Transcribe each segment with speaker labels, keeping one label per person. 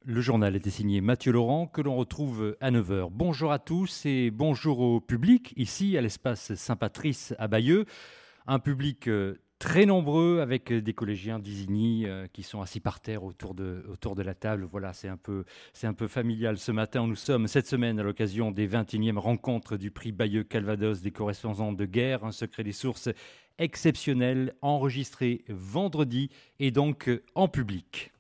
Speaker 1: Le journal était signé Mathieu Laurent, que l'on retrouve à 9h. Bonjour à tous et bonjour au public, ici à l'espace Saint-Patrice à Bayeux. Un public très nombreux avec des collégiens d'Isigny qui sont assis par terre autour de la table. Voilà, c'est un peu familial ce matin. Nous sommes cette semaine à l'occasion des 21e rencontres du prix Bayeux Calvados des correspondants de guerre, un secret des sources exceptionnel, enregistré vendredi et donc en public.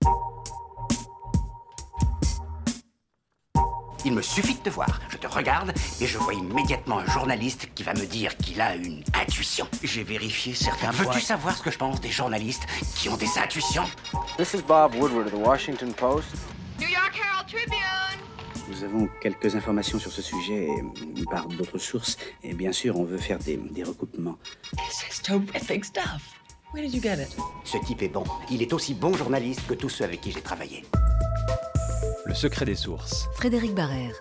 Speaker 2: Il me suffit de te voir. Je te regarde et je vois immédiatement un journaliste qui va me dire qu'il a une intuition. J'ai vérifié certains points. Veux-tu savoir ce que je pense des journalistes qui ont des intuitions?
Speaker 3: This is Bob Woodward of the Washington Post.
Speaker 4: New York Herald Tribune.
Speaker 5: Nous avons quelques informations sur ce sujet par d'autres sources. Et bien sûr, on veut faire des recoupements.
Speaker 4: This is terrific stuff. Where did you get it?
Speaker 2: Ce type est bon. Il est aussi bon journaliste que tous ceux avec qui j'ai travaillé.
Speaker 6: Le secret des sources.
Speaker 7: Frédéric Barrère.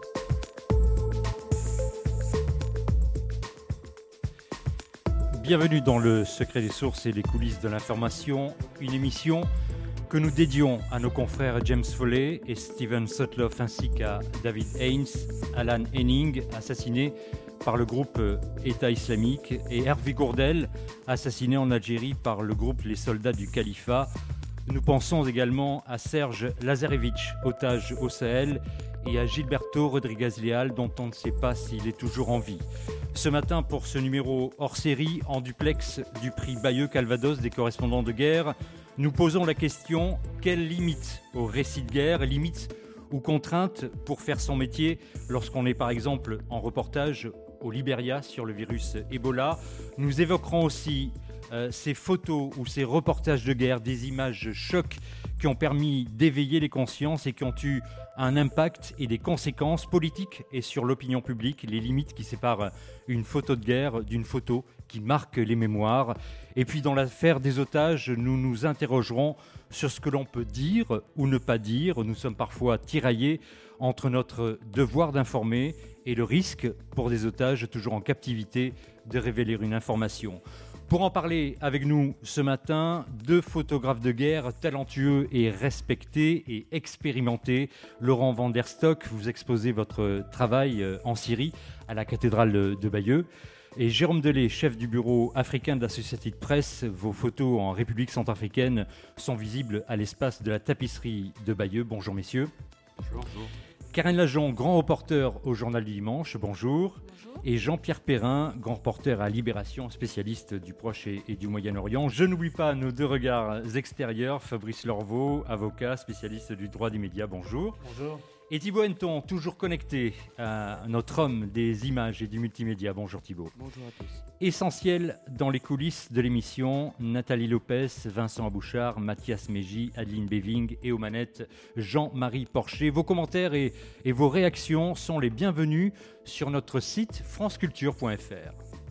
Speaker 1: Bienvenue dans le secret des sources et les coulisses de l'information, une émission que nous dédions à nos confrères James Foley et Steven Sotloff ainsi qu'à David Haines, Alan Henning, assassiné par le groupe État islamique, et Hervé Gourdel, assassiné en Algérie par le groupe Les Soldats du Califat. Nous pensons également à Serge Lazarevitch, otage au Sahel, et à Gilberto Rodriguez-Leal, dont on ne sait pas s'il est toujours en vie. Ce matin, pour ce numéro hors série, en duplex du prix Bayeux Calvados des correspondants de guerre, nous posons la question: quelles limites au récit de guerre, limites ou contraintes pour faire son métier lorsqu'on est par exemple en reportage au Libéria sur le virus Ebola? Nous évoquerons aussi ces photos ou ces reportages de guerre, des images chocs qui ont permis d'éveiller les consciences et qui ont eu un impact et des conséquences politiques et sur l'opinion publique, les limites qui séparent une photo de guerre d'une photo qui marque les mémoires. Et puis dans l'affaire des otages, nous nous interrogerons sur ce que l'on peut dire ou ne pas dire. Nous sommes parfois tiraillés entre notre devoir d'informer et le risque pour des otages toujours en captivité de révéler une information. Pour en parler avec nous ce matin, deux photographes de guerre talentueux et respectés et expérimentés. Laurent van der Stock, vous exposez votre travail en Syrie à la cathédrale de Bayeux. Et Jérôme Delay, chef du bureau africain de l'Associated Press, vos photos en République centrafricaine sont visibles à l'espace de la tapisserie de Bayeux. Bonjour messieurs.
Speaker 6: Bonjour.
Speaker 1: Karen Lajon, grand reporter au Journal du Dimanche, bonjour.
Speaker 7: Bonjour.
Speaker 1: Et Jean-Pierre Perrin, grand reporter à Libération, spécialiste du Proche et du Moyen-Orient. Je n'oublie pas nos deux regards extérieurs, Fabrice Lorveau, avocat, spécialiste du droit des médias, bonjour.
Speaker 8: Bonjour.
Speaker 1: Et Thibaut Henneton, toujours connecté à notre homme des images et du multimédia. Bonjour Thibaut.
Speaker 8: Bonjour à tous.
Speaker 1: Essentiel dans les coulisses de l'émission, Nathalie Lopez, Vincent Abouchard, Mathias Mégy, Adeline Beving et aux manettes, Jean-Marie Porcher. Vos commentaires et vos réactions sont les bienvenus sur notre site franceculture.fr.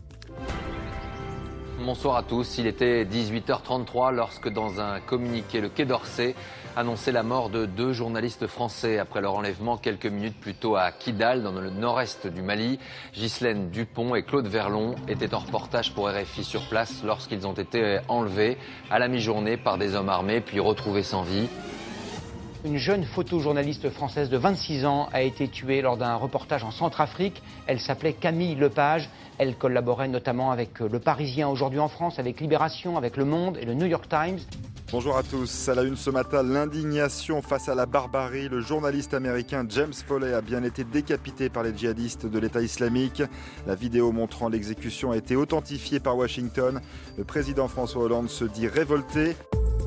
Speaker 9: Bonsoir à tous, il était 18h33 lorsque dans un communiqué, le Quai d'Orsay annonçait la mort de deux journalistes français après leur enlèvement quelques minutes plus tôt à Kidal, dans le nord-est du Mali. Ghislaine Dupont et Claude Verlon étaient en reportage pour RFI sur place lorsqu'ils ont été enlevés à la mi-journée par des hommes armés puis retrouvés sans vie.
Speaker 10: Une jeune photojournaliste française de 26 ans a été tuée lors d'un reportage en Centrafrique. Elle s'appelait Camille Lepage. Elle collaborait notamment avec Le Parisien aujourd'hui en France, avec Libération, avec Le Monde et le New York Times.
Speaker 11: Bonjour à tous. À la une ce matin, l'indignation face à la barbarie. Le journaliste américain James Foley a bien été décapité par les djihadistes de l'État islamique. La vidéo montrant l'exécution a été authentifiée par Washington. Le président François Hollande se dit révolté.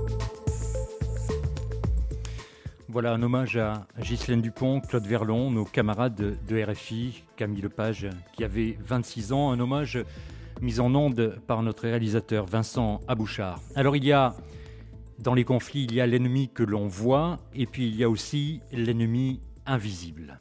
Speaker 1: Voilà un hommage à Ghislaine Dupont, Claude Verlon, nos camarades de RFI, Camille Lepage qui avait 26 ans. Un hommage mis en onde par notre réalisateur Vincent Abouchard. Alors dans les conflits, il y a l'ennemi que l'on voit et puis il y a aussi l'ennemi invisible.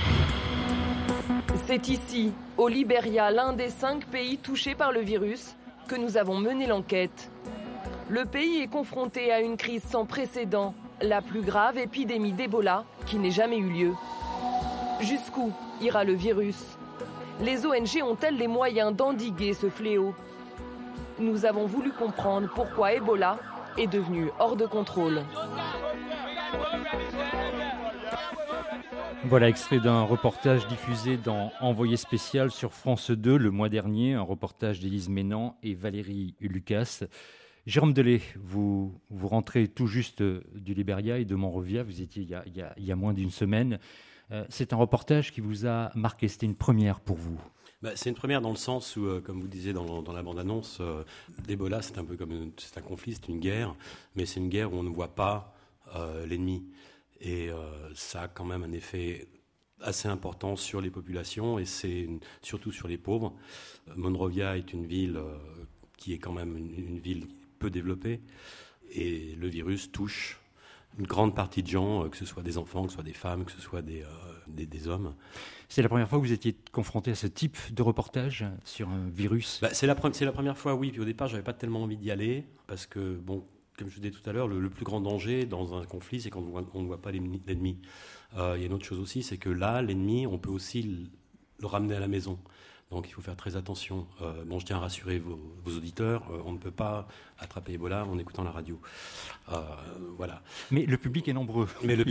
Speaker 12: C'est ici, au Libéria, l'un des 5 pays touchés par le virus, que nous avons mené l'enquête. Le pays est confronté à une crise sans précédent, la plus grave épidémie d'Ebola qui n'ait jamais eu lieu. Jusqu'où ira le virus? Les ONG ont-elles les moyens d'endiguer ce fléau? Nous avons voulu comprendre pourquoi Ebola est devenu hors de contrôle.
Speaker 1: Voilà, extrait d'un reportage diffusé dans Envoyé spécial sur France 2 le mois dernier, un reportage d'Élise Ménant et Valérie Lucas. Jérôme Delay, vous rentrez tout juste du Liberia et de Monrovia, vous étiez il y a moins d'une semaine. C'est un reportage qui vous a marqué, c'était une première pour vous.
Speaker 7: C'est une première dans le sens où, comme vous disiez dans la bande-annonce, l'Ebola c'est un peu comme c'est un conflit, c'est une guerre, mais c'est une guerre où on ne voit pas l'ennemi. Et ça a quand même un effet assez important sur les populations et surtout sur les pauvres. Monrovia est une ville qui est quand même une ville peu développée et le virus touche une grande partie de gens, que ce soit des enfants, que ce soit des femmes, que ce soit des hommes.
Speaker 1: C'est la première fois que vous étiez confronté à ce type de reportage sur un virus ?
Speaker 7: C'est la première fois, oui. Puis au départ, je n'avais pas tellement envie d'y aller parce que, comme je vous disais tout à l'heure, le plus grand danger dans un conflit, c'est quand on ne voit pas l'ennemi. Il y a une autre chose aussi, c'est que là, l'ennemi, on peut aussi le ramener à la maison. Donc il faut faire très attention. Je tiens à rassurer vos auditeurs, on ne peut pas attraper Ebola en écoutant la radio. Voilà.
Speaker 1: Mais le public est nombreux.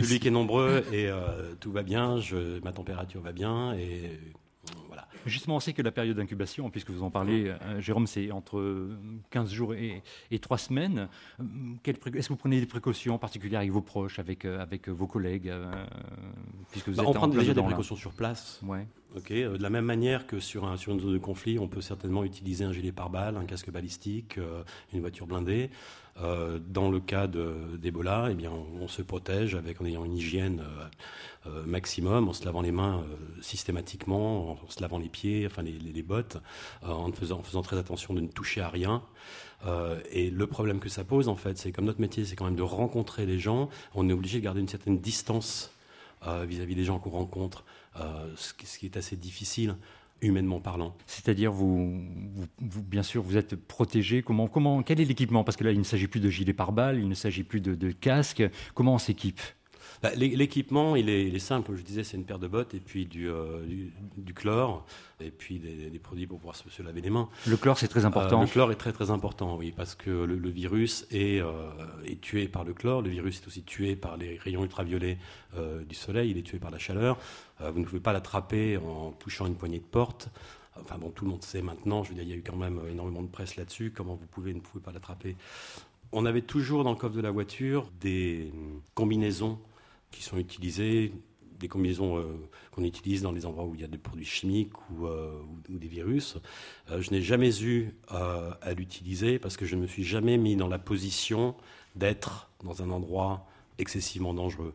Speaker 7: Et tout va bien, ma température va bien et voilà.
Speaker 1: Justement, on sait que la période d'incubation, puisque vous en parlez, Jérôme, c'est entre 15 jours et 3 semaines. Est-ce que vous prenez des précautions particulières avec vos proches, avec vos collègues puisque vous êtes
Speaker 7: on prend déjà des
Speaker 1: là.
Speaker 7: précautions sur place.
Speaker 1: Ouais.
Speaker 7: Okay. De la même manière que sur une zone de conflit, on peut certainement utiliser un gilet pare-balles, un casque balistique, une voiture blindée. Dans le cas d'Ebola, on se protège en ayant une hygiène maximum, en se lavant les mains systématiquement, en se lavant les pieds, enfin les bottes, en faisant très attention de ne toucher à rien. Et le problème que ça pose, en fait, c'est comme notre métier, c'est quand même de rencontrer les gens, on est obligé de garder une certaine distance vis-à-vis des gens qu'on rencontre, ce qui est assez difficile. Humainement parlant.
Speaker 1: C'est-à-dire, vous, bien sûr, vous êtes protégé. Quel est l'équipement ? Parce que là, il ne s'agit plus de gilet pare-balles, il ne s'agit plus de casque. Comment on s'équipe ?
Speaker 7: L'équipement, il est simple. Comme je disais, c'est une paire de bottes et puis du chlore et puis des produits pour pouvoir se laver les mains.
Speaker 1: Le chlore, c'est très important.
Speaker 7: Le chlore est très très important, oui, parce que le virus est tué par le chlore. Le virus est aussi tué par les rayons ultraviolets du soleil. Il est tué par la chaleur. Vous ne pouvez pas l'attraper en touchant une poignée de porte. Enfin bon, tout le monde sait maintenant. Je veux dire, il y a eu quand même énormément de presse là-dessus. Comment vous ne pouvez pas l'attraper ? On avait toujours dans le coffre de la voiture des combinaisons qui sont utilisées, des combinaisons qu'on utilise dans les endroits où il y a des produits chimiques ou des virus. Je n'ai jamais eu à l'utiliser parce que je ne me suis jamais mis dans la position d'être dans un endroit excessivement dangereux.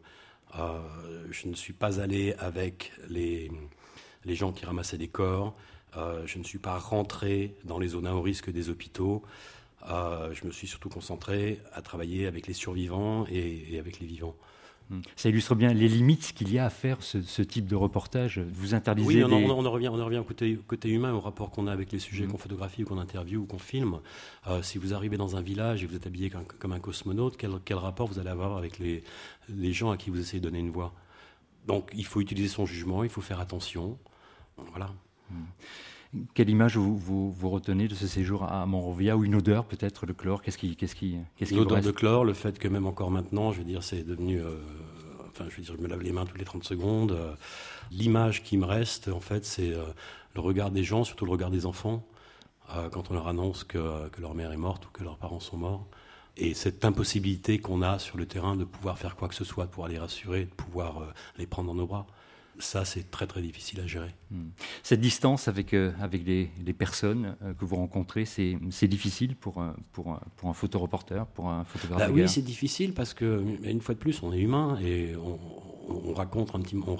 Speaker 7: Je ne suis pas allé avec les gens qui ramassaient des corps. Je ne suis pas rentré dans les zones à haut risque des hôpitaux. Je me suis surtout concentré à travailler avec les survivants et avec les vivants.
Speaker 1: Ça illustre bien les limites qu'il y a à faire ce type de reportage. Vous interdisez.
Speaker 7: Oui, on en revient au côté humain, au rapport qu'on a avec les sujets qu'on photographie ou qu'on interviewe ou qu'on filme. Si vous arrivez dans un village et vous êtes habillé comme un cosmonaute, quel rapport vous allez avoir avec les gens à qui vous essayez de donner une voix ? Donc il faut utiliser son jugement, il faut faire attention. Voilà.
Speaker 1: Quelle image vous retenez de ce séjour à Monrovia, ou une odeur peut-être, le chlore ? Qu'est-ce qui
Speaker 7: l'odeur de chlore, le fait que même encore maintenant, je veux dire, c'est devenu... je me lave les mains toutes les 30 secondes. L'image qui me reste, en fait, c'est le regard des gens, surtout le regard des enfants, quand on leur annonce que leur mère est morte ou que leurs parents sont morts. Et cette impossibilité qu'on a sur le terrain de pouvoir faire quoi que ce soit, de pouvoir les rassurer, de pouvoir les prendre dans nos bras. Ça, c'est très, très difficile à gérer.
Speaker 1: Cette distance avec les personnes que vous rencontrez, c'est difficile pour un photoreporter, pour un photographe de guerre ?
Speaker 7: Oui, c'est difficile parce que, une fois de plus, on est humain et on raconte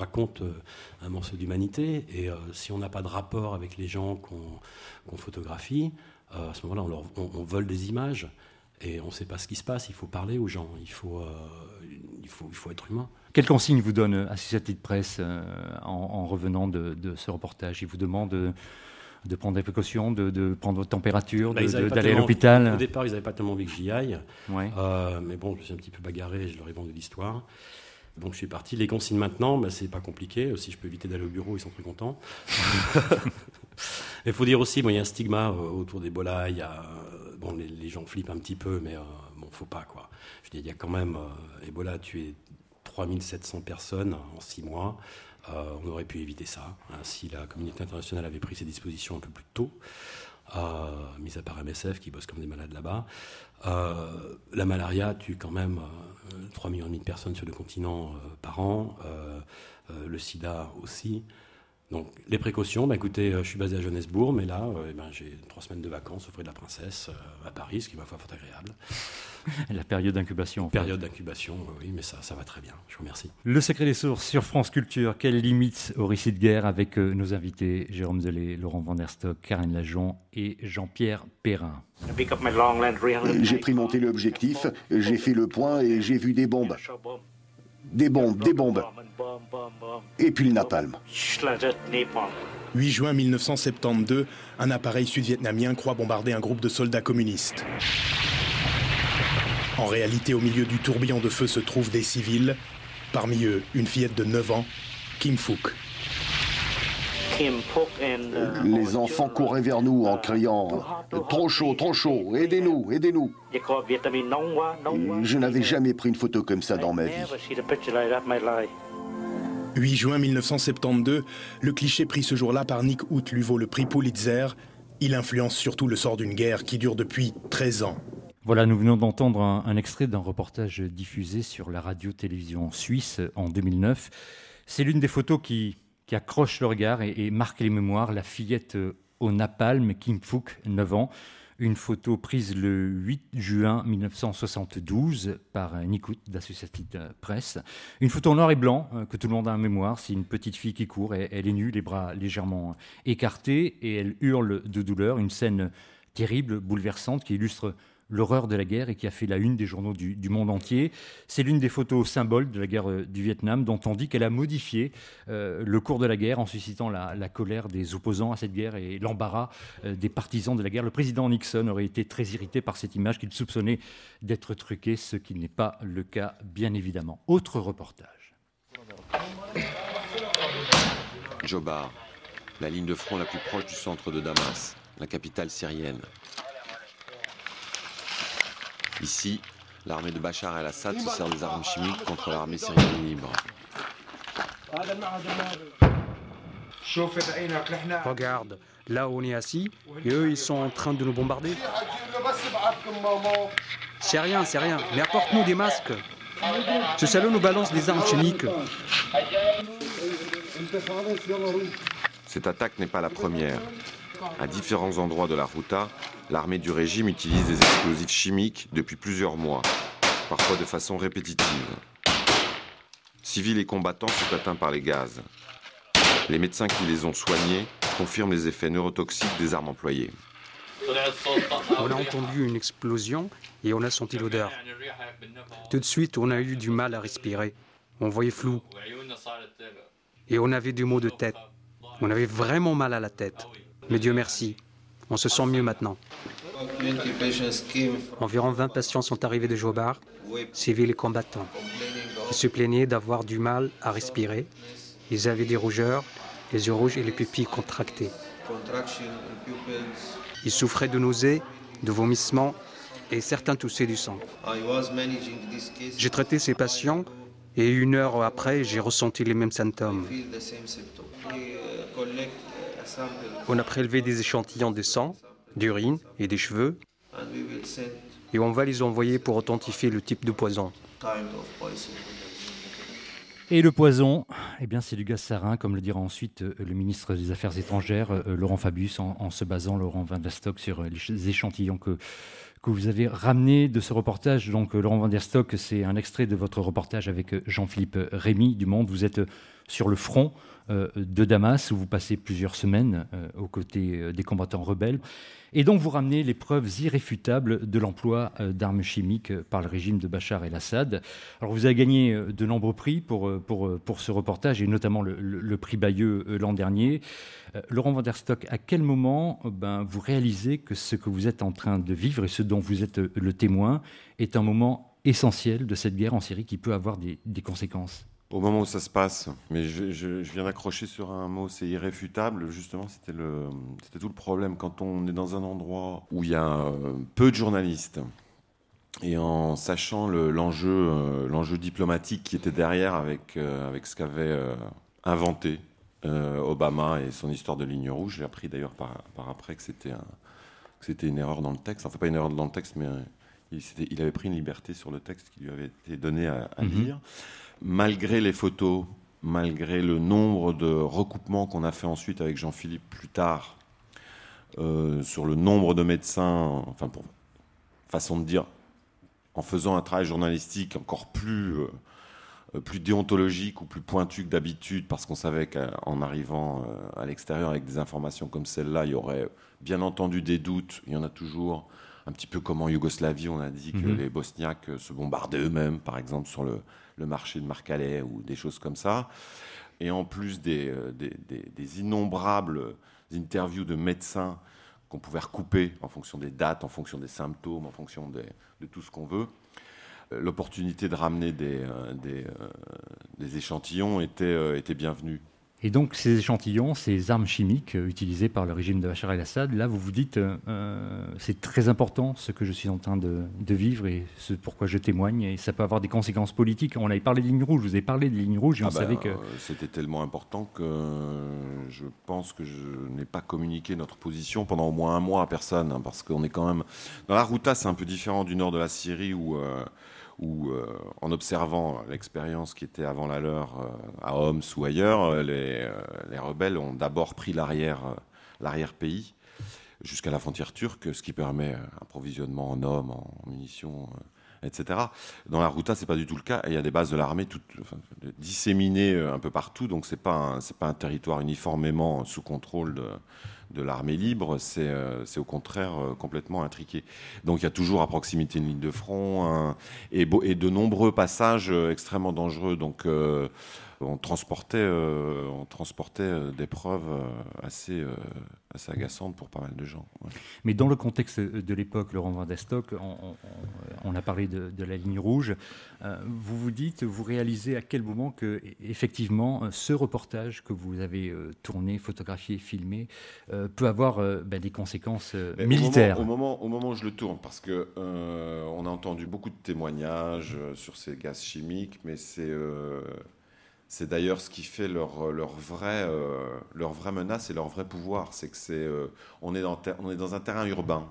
Speaker 7: un morceau d'humanité. Et si on n'a pas de rapport avec les gens qu'on photographie, à ce moment-là, on vole des images. Et on ne sait pas ce qui se passe, il faut parler aux gens, il faut être humain.
Speaker 1: Quelle consigne vous donne Associated Press en revenant de ce reportage ? Il vous demande de prendre des précautions, de prendre votre température, d'aller à l'hôpital ?
Speaker 7: Au départ, ils n'avaient pas tellement envie que j'y aille.
Speaker 1: Ouais.
Speaker 7: Mais bon, je suis un petit peu bagarré, je leur ai vendu l'histoire. Donc je suis parti. Les consignes maintenant, c'est pas compliqué. Si je peux éviter d'aller au bureau, ils sont très contents. Il faut dire aussi, il y a un stigma autour d'Ebola. Les gens flippent un petit peu, mais faut pas, quoi. Je dis, il y a quand même Ebola a tué 3700 personnes en 6 mois. On aurait pu éviter ça si la communauté internationale avait pris ses dispositions un peu plus tôt. Mis à part MSF qui bosse comme des malades là-bas. La malaria tue quand même 3,5 millions de personnes sur le continent par an. Le sida aussi. Donc les précautions, écoutez, je suis basé à Johannesburg, mais là, j'ai 3 semaines de vacances au frais de la princesse à Paris, ce qui m'a foi fort agréable.
Speaker 1: La période d'incubation.
Speaker 7: Période d'incubation, oui, mais ça va très bien. Je vous remercie.
Speaker 1: Le secret des sources sur France Culture. Quelles limites au récit de guerre avec nos invités Jérôme Delay, Laurent Van der Stock, Karine Lajon et Jean-Pierre Perrin.
Speaker 8: J'ai pris mon téléobjectif, j'ai fait le point et j'ai vu des bombes. Des bombes. Et puis le napalm.
Speaker 13: 8 juin 1972, un appareil sud-vietnamien croit bombarder un groupe de soldats communistes. En réalité, au milieu du tourbillon de feu se trouvent des civils, parmi eux une fillette de 9 ans, Kim Phuc.
Speaker 8: Les enfants couraient vers nous en criant « Trop chaud, aidez-nous !» Je n'avais jamais pris une photo comme ça dans ma vie.
Speaker 13: 8 juin 1972, le cliché pris ce jour-là par Nick Ut lui vaut le prix Pulitzer. Il influence surtout le sort d'une guerre qui dure depuis 13 ans.
Speaker 1: Voilà, nous venons d'entendre un extrait d'un reportage diffusé sur la radio-télévision suisse en 2009. C'est l'une des photos qui accroche le regard et marque les mémoires. La fillette au napalm, Kim Phuc, 9 ans. Une photo prise le 8 juin 1972 par Nick Ut d'Associated Press. Une photo en noir et blanc que tout le monde a en mémoire. C'est une petite fille qui court. Elle est nue, les bras légèrement écartés et elle hurle de douleur. Une scène terrible, bouleversante qui illustre l'horreur de la guerre et qui a fait la une des journaux du monde entier. C'est l'une des photos symboles de la guerre du Vietnam, dont on dit qu'elle a modifié le cours de la guerre en suscitant la colère des opposants à cette guerre et l'embarras des partisans de la guerre. Le président Nixon aurait été très irrité par cette image qu'il soupçonnait d'être truquée, ce qui n'est pas le cas, bien évidemment. Autre reportage.
Speaker 14: Jobar, la ligne de front la plus proche du centre de Damas, la capitale syrienne. Ici, l'armée de Bachar el-Assad se sert des armes chimiques contre l'armée syrienne libre.
Speaker 15: Regarde, là où on est assis, et eux ils sont en train de nous bombarder. C'est rien, mais apporte-nous des masques. Ce salaud nous balance des armes chimiques.
Speaker 14: Cette attaque n'est pas la première. À différents endroits de la Ghouta, l'armée du régime utilise des explosifs chimiques depuis plusieurs mois, parfois de façon répétitive. Civils et combattants sont atteints par les gaz. Les médecins qui les ont soignés confirment les effets neurotoxiques des armes employées.
Speaker 15: On a entendu une explosion et on a senti l'odeur. Tout de suite, on a eu du mal à respirer. On voyait flou. Et on avait des maux de tête. On avait vraiment mal à la tête. Mais Dieu merci, on se sent mieux maintenant. Environ 20 patients sont arrivés de Jobar, civils et combattants. Ils se plaignaient d'avoir du mal à respirer. Ils avaient des rougeurs, les yeux rouges et les pupilles contractées. Ils souffraient de nausées, de vomissements et certains toussaient du sang. J'ai traité ces patients et 1 heure après, j'ai ressenti les mêmes symptômes. On a prélevé des échantillons de sang, d'urine et des cheveux et on va les envoyer pour authentifier le type de poison.
Speaker 1: Et le poison, c'est du gaz sarin, comme le dira ensuite le ministre des Affaires étrangères, Laurent Fabius, en se basant, Laurent Van der Stock, sur les échantillons que vous avez ramenés de ce reportage. Donc, Laurent Van der Stock, c'est un extrait de votre reportage avec Jean-Philippe Rémy du Monde. Vous êtes sur le front de Damas, où vous passez plusieurs semaines aux côtés des combattants rebelles. Et donc, vous ramenez les preuves irréfutables de l'emploi d'armes chimiques par le régime de Bachar el-Assad. Alors, vous avez gagné de nombreux prix pour ce reportage, et notamment le prix Bayeux l'an dernier. Laurent Van der Stock, à quel moment vous réalisez que ce que vous êtes en train de vivre et ce dont vous êtes le témoin est un moment essentiel de cette guerre en Syrie qui peut avoir des conséquences ?
Speaker 14: Au moment où ça se passe, mais je viens d'accrocher sur un mot, c'est irréfutable. Justement, c'était tout le problème. Quand on est dans un endroit où il y a peu de journalistes, et en sachant l'enjeu diplomatique qui était derrière avec ce qu'avait inventé Obama et son histoire de ligne rouge. J'ai appris d'ailleurs par après que c'était une erreur dans le texte. Enfin, pas une erreur dans le texte, mais il avait pris une liberté sur le texte qui lui avait été donné à lire. Malgré les photos, malgré le nombre de recoupements qu'on a fait ensuite avec Jean-Philippe plus tard, sur le nombre de médecins, enfin, pour façon de dire, en faisant un travail journalistique encore plus déontologique ou plus pointu que d'habitude, parce qu'on savait qu'en arrivant à l'extérieur avec des informations comme celle-là, il y aurait bien entendu des doutes. Il y en a toujours, un petit peu comme en Yougoslavie, on a dit que les Bosniaques se bombardaient eux-mêmes, par exemple, sur le marché de Marcalais ou des choses comme ça. Et en plus des innombrables interviews de médecins qu'on pouvait recouper en fonction des dates, en fonction des symptômes, en fonction de tout ce qu'on veut. L'opportunité de ramener des échantillons était bienvenue.
Speaker 1: Et donc ces échantillons, ces armes chimiques utilisées par le régime de Bachar el-Assad, là vous vous dites c'est très important ce que je suis en train de vivre et ce pourquoi je témoigne, et ça peut avoir des conséquences politiques. On avait parlé des lignes rouges, je vous ai parlé des lignes rouges et on savait que...
Speaker 14: C'était tellement important que je pense que je n'ai pas communiqué notre position pendant au moins un mois à personne, hein, parce qu'on est quand même... Dans la Ghouta, c'est un peu différent du nord de la Syrie où en observant l'expérience qui était avant la leur à Homs ou ailleurs, les rebelles ont d'abord pris l'arrière-pays jusqu'à la frontière turque, ce qui permet un approvisionnement en hommes, en munitions, etc. Dans la Ghouta, c'est pas du tout le cas. Il y a des bases de l'armée disséminées un peu partout, donc c'est pas un territoire uniformément sous contrôle de l'armée libre, c'est au contraire complètement intriqué. Donc il y a toujours à proximité une ligne de front et de nombreux passages extrêmement dangereux. Donc on transportait des preuves assez agaçantes pour pas mal de gens. Ouais.
Speaker 1: Mais dans le contexte de l'époque, Laurent Van Destock, on a parlé de la ligne rouge. Vous réalisez à quel moment que effectivement ce reportage que vous avez tourné, photographié, filmé peut avoir des conséquences militaires.
Speaker 14: Au moment où je le tourne, parce que on a entendu beaucoup de témoignages sur ces gaz chimiques, mais c'est d'ailleurs ce qui fait leur vraie menace et leur vrai pouvoir. C'est que on est dans un terrain urbain.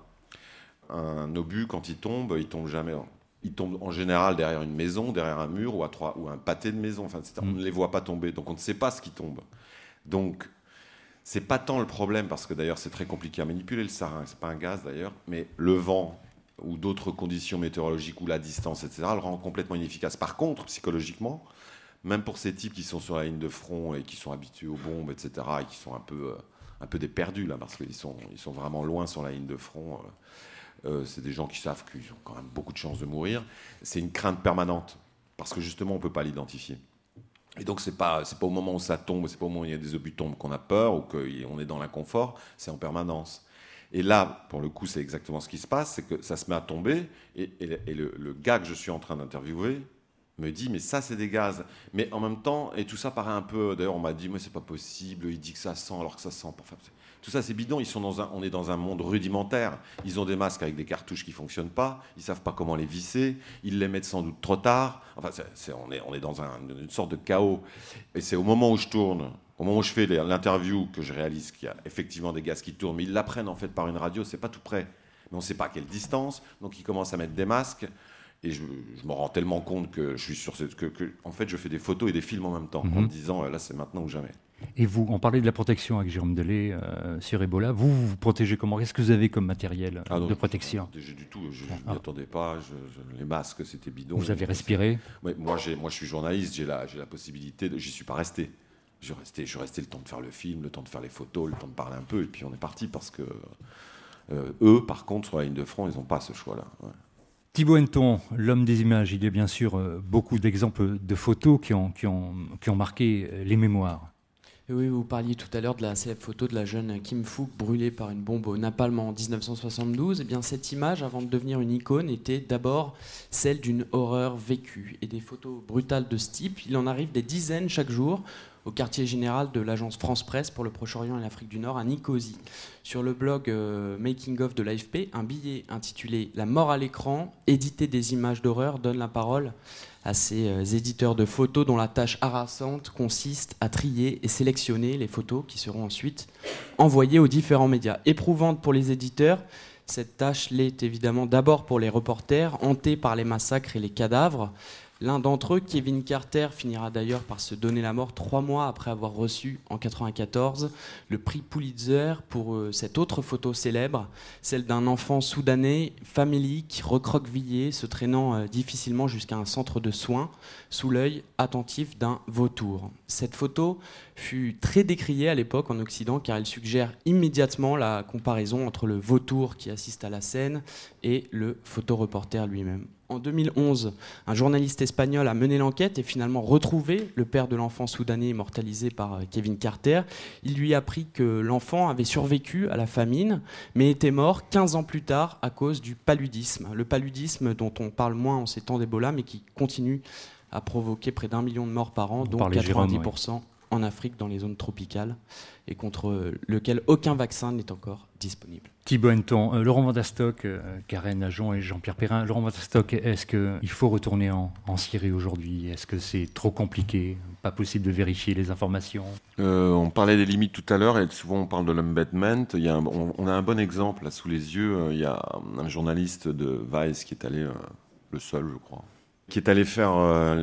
Speaker 14: Un obus, quand il tombe jamais. Il tombe en général derrière une maison, derrière un mur ou un pâté de maison. Enfin, on ne les voit pas tomber, donc on ne sait pas ce qui tombe. Donc, c'est pas tant le problème, parce que d'ailleurs c'est très compliqué à manipuler le sarin. C'est pas un gaz d'ailleurs, mais le vent ou d'autres conditions météorologiques ou la distance, etc., le rend complètement inefficace. Par contre, psychologiquement, même pour ces types qui sont sur la ligne de front et qui sont habitués aux bombes, etc., et qui sont un peu des perdus là, parce qu'ils sont vraiment loin sur la ligne de front. C'est des gens qui savent qu'ils ont quand même beaucoup de chances de mourir. C'est une crainte permanente, parce que justement on ne peut pas l'identifier. Et donc c'est pas au moment où ça tombe, c'est pas au moment où il y a des obus tombent qu'on a peur ou qu'on est dans l'inconfort, c'est en permanence. Et là, pour le coup, c'est exactement ce qui se passe, c'est que ça se met à tomber, et le gars que je suis en train d'interviewer me dit, mais ça c'est des gaz. Mais en même temps, et tout ça paraît un peu... D'ailleurs, on m'a dit, mais c'est pas possible, il dit que ça sent alors que ça sent pas. Enfin, tout ça c'est bidon, on est dans un monde rudimentaire. Ils ont des masques avec des cartouches qui fonctionnent pas, ils savent pas comment les visser, ils les mettent sans doute trop tard. Enfin, on est dans une sorte de chaos. Et c'est au moment où je tourne, au moment où je fais l'interview, que je réalise qu'il y a effectivement des gaz qui tournent, mais ils l'apprennent en fait par une radio, c'est pas tout près. Mais on sait pas à quelle distance, donc ils commencent à mettre des masques. Et je me rends tellement compte que je suis sur en fait, je fais des photos et des films en même temps, en me disant, là, c'est maintenant ou jamais.
Speaker 1: Et vous, on parlait de la protection avec Jérôme Delay sur Ebola. Vous protégez comment ? Qu'est-ce que vous avez comme matériel de protection ?
Speaker 14: J'ai du tout. Je ne m'y attendais pas. Les masques, c'était bidon.
Speaker 1: Vous avez respiré ?
Speaker 14: Ouais, moi, je suis journaliste. J'ai la possibilité. J'y suis pas resté. Je suis resté le temps de faire le film, le temps de faire les photos, le temps de parler un peu. Et puis on est parti parce que eux, par contre, sur la ligne de front, ils n'ont pas ce choix-là. Ouais.
Speaker 1: Thibaut Henneton, l'homme des images, il y a bien sûr beaucoup d'exemples de photos qui ont marqué les mémoires.
Speaker 16: Et oui, vous parliez tout à l'heure de la célèbre photo de la jeune Kim Phuc brûlée par une bombe au napalm en 1972. Eh bien, cette image, avant de devenir une icône, était d'abord celle d'une horreur vécue. Et des photos brutales de ce type, il en arrive des dizaines chaque jour. au quartier général de l'agence France Presse pour le Proche-Orient et l'Afrique du Nord à Nicosie. Sur le blog Making of de l'AFP, un billet intitulé « La mort à l'écran, éditer des images d'horreur » donne la parole à ces éditeurs de photos dont la tâche harassante consiste à trier et sélectionner les photos qui seront ensuite envoyées aux différents médias. Éprouvante pour les éditeurs, cette tâche l'est évidemment d'abord pour les reporters, hantés par les massacres et les cadavres. L'un d'entre eux, Kevin Carter, finira d'ailleurs par se donner la mort 3 mois après avoir reçu, en 1994, le prix Pulitzer pour cette autre photo célèbre, celle d'un enfant soudanais, famélique, recroquevillé, se traînant difficilement jusqu'à un centre de soins, sous l'œil attentif d'un vautour. Cette photo fut très décriée à l'époque en Occident, car elle suggère immédiatement la comparaison entre le vautour qui assiste à la scène et le photoreporter lui-même. En 2011, un journaliste espagnol a mené l'enquête et finalement retrouvé le père de l'enfant soudanais immortalisé par Kevin Carter. Il lui apprit que l'enfant avait survécu à la famine, mais était mort 15 ans plus tard à cause du paludisme. Le paludisme dont on parle moins en ces temps d'Ebola, mais qui continue à provoquer près d'1 million de morts par an, dont 90% en Afrique, dans les zones tropicales, et contre lequel aucun vaccin n'est encore disponible.
Speaker 1: Thibaut Henneton, Laurent Van der Stok, Karen Lajon et Jean-Pierre Perrin. Laurent Van der Stok, est-ce qu'il faut retourner en Syrie aujourd'hui ? Est-ce que c'est trop compliqué ? Pas possible de vérifier les informations ?
Speaker 14: On parlait des limites tout à l'heure et souvent on parle de l'embedment. On a un bon exemple là sous les yeux. Il y a un journaliste de Vice qui est allé, le seul je crois, qui est allé faire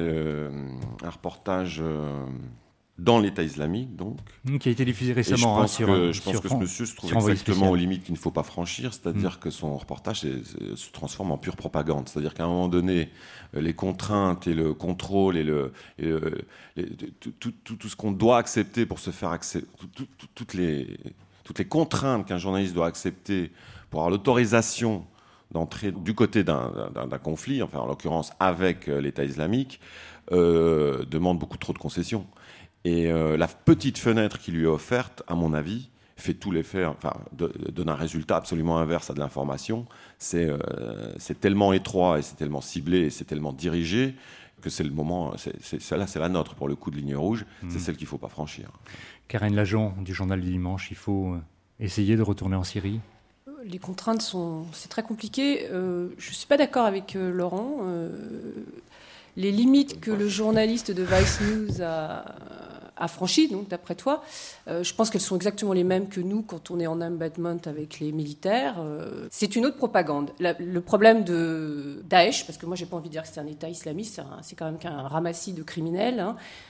Speaker 14: un reportage dans l'État islamique, donc.
Speaker 1: Qui a été diffusé récemment
Speaker 14: je pense que ce monsieur se trouve exactement aux limites qu'il ne faut pas franchir, c'est-à-dire que son reportage se transforme en pure propagande. C'est-à-dire qu'à un moment donné, les contraintes et le contrôle et tout ce qu'on doit accepter pour se faire accepter, toutes les contraintes qu'un journaliste doit accepter pour avoir l'autorisation d'entrer du côté d'un conflit, enfin en l'occurrence avec l'État islamique, demande beaucoup trop de concessions. Et la petite fenêtre qui lui est offerte, à mon avis, fait tout l'effet, donne un résultat absolument inverse à de l'information. C'est tellement étroit et c'est tellement ciblé et c'est tellement dirigé que c'est le moment, c'est la nôtre pour le coup de ligne rouge, c'est celle qu'il ne faut pas franchir.
Speaker 1: Karen Lajon, du Journal du Dimanche, il faut essayer de retourner en Syrie ?
Speaker 17: Les contraintes c'est très compliqué. Je ne suis pas d'accord avec Laurent. Les limites que le journaliste de Vice News a franchies, donc d'après toi, je pense qu'elles sont exactement les mêmes que nous quand on est en embedment avec les militaires. C'est une autre propagande. Le problème de Daesh, parce que moi j'ai pas envie de dire que c'est un État islamiste, c'est quand même qu'un ramassis de criminels.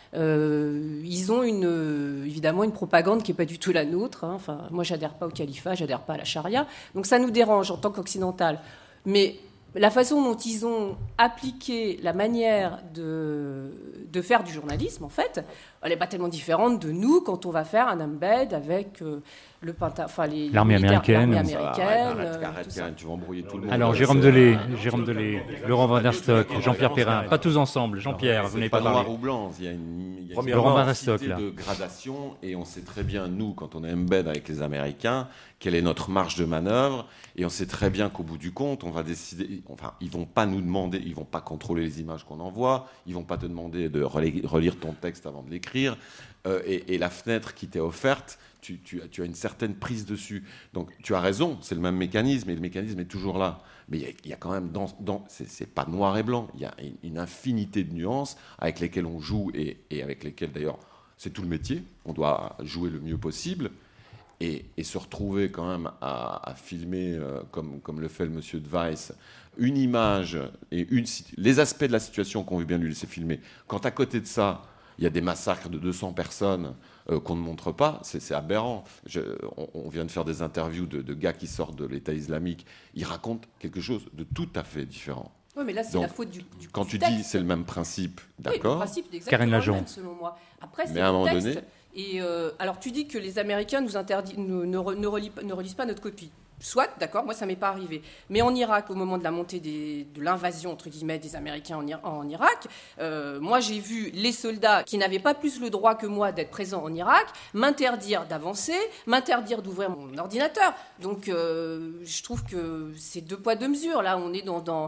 Speaker 17: Ils ont évidemment une propagande qui n'est pas du tout la nôtre. Enfin, moi j'adhère pas au califat, j'adhère pas à la charia, donc ça nous dérange en tant qu'occidental. Mais la façon dont ils ont appliqué la manière de faire du journalisme, en fait, elle n'est pas tellement différente de nous quand on va faire un embed avec
Speaker 1: l'armée américaine.
Speaker 14: Arrête, tu vas embrouiller tout le monde.
Speaker 1: Alors, Jérôme Delay, Laurent Van der Stok, Jean-Pierre Perrin, pas tous ensemble. Jean-Pierre, vous n'avez pas parlé.
Speaker 14: Noir ou blanc, il y a une
Speaker 1: Laurent Van der Stok, là.
Speaker 14: de gradation et on sait très bien, nous, quand on est embed avec les Américains, quelle est notre marge de manœuvre et on sait très bien qu'au bout du compte, on va décider, ils vont pas nous demander, ils vont pas contrôler les images qu'on envoie, ils vont pas te demander de relire ton texte avant de l'écrire et la fenêtre qui t'est offerte, tu as une certaine prise dessus. Donc tu as raison, c'est le même mécanisme et le mécanisme est toujours là. Mais il y a quand même, c'est pas noir et blanc, il y a une infinité de nuances avec lesquelles on joue et avec lesquelles d'ailleurs c'est tout le métier, on doit jouer le mieux possible et se retrouver quand même à filmer comme le fait le monsieur de Vice, une image et les aspects de la situation qu'on veut bien lui laisser filmer. Quand à côté de ça, il y a des massacres de 200 personnes qu'on ne montre pas, c'est aberrant. On vient de faire des interviews de gars qui sortent de l'État islamique. Ils racontent quelque chose de tout à fait différent.
Speaker 17: Oui, mais là, c'est la faute du
Speaker 14: quand tu
Speaker 17: texte.
Speaker 14: Dis c'est le même principe, d'accord.
Speaker 17: Oui, le principe est exactement le même, selon moi. Après, c'est le texte. Donné... Et alors, tu dis que les Américains ne relisent pas notre copie. Soit, d'accord, moi ça m'est pas arrivé. Mais en Irak, au moment de la montée de l'invasion, entre guillemets, des Américains en Irak, moi j'ai vu les soldats qui n'avaient pas plus le droit que moi d'être présents en Irak m'interdire d'avancer, m'interdire d'ouvrir mon ordinateur. Donc je trouve que c'est 2 poids 2 mesures. Là, on est dans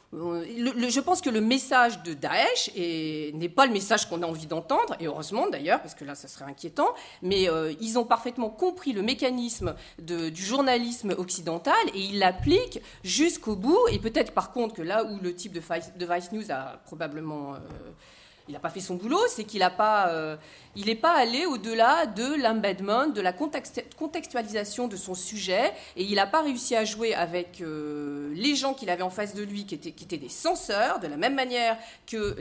Speaker 17: Je pense que le message de Daesh n'est pas le message qu'on a envie d'entendre, et heureusement d'ailleurs, parce que là ça serait inquiétant, mais ils ont parfaitement compris le mécanisme du journalisme occidental et ils l'appliquent jusqu'au bout. Et peut-être par contre que là où le type de Vice News a probablement... il n'a pas fait son boulot, c'est qu'il n'est pas allé au-delà de l'embedment, de la contextualisation de son sujet, et il n'a pas réussi à jouer avec les gens qu'il avait en face de lui, qui étaient des censeurs, de la même manière que